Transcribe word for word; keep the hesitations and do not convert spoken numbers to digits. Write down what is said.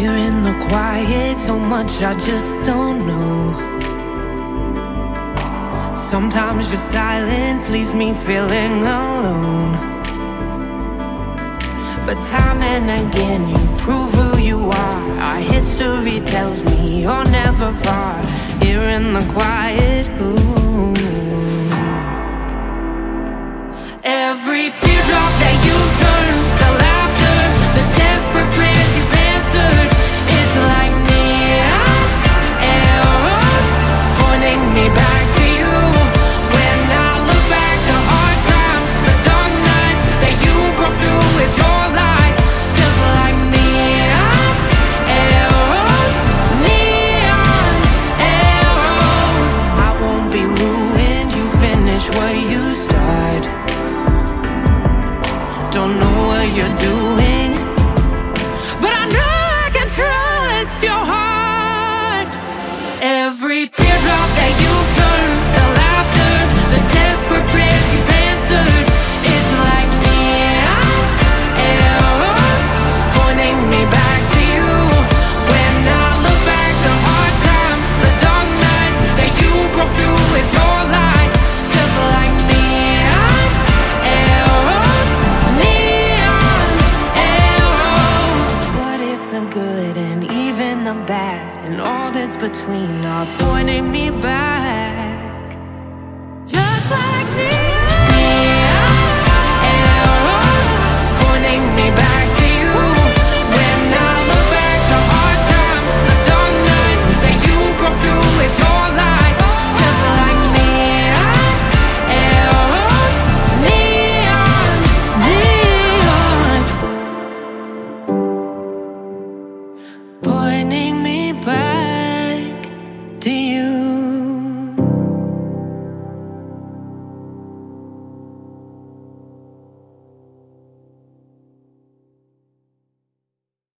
Here in the quiet, so much I just don't know. Sometimes your silence leaves me feeling alone. But time and again you prove who you are. Our history tells me you're never far. Here in the quiet, ooh. Every teardrop that you've turned to laughter, the desperate prayers you've answered, it's like neon arrows pointing me back to you. When I look back, the hard times, the dark nights that you broke through with your light, just like neon arrows, neon arrows. I won't be ruined, you finish what you start. Don't know what you're doing, but I know I can trust your heart. Every teardrop that you've turned to laughter, the desperate prayers you've answered, it's like neon arrows pointing me back to you. When I look back, the hard times, the dark nights that you broke through with your light, just like neon arrows, neon arrows. What if the good and even the bad and all that's between are pointing me back?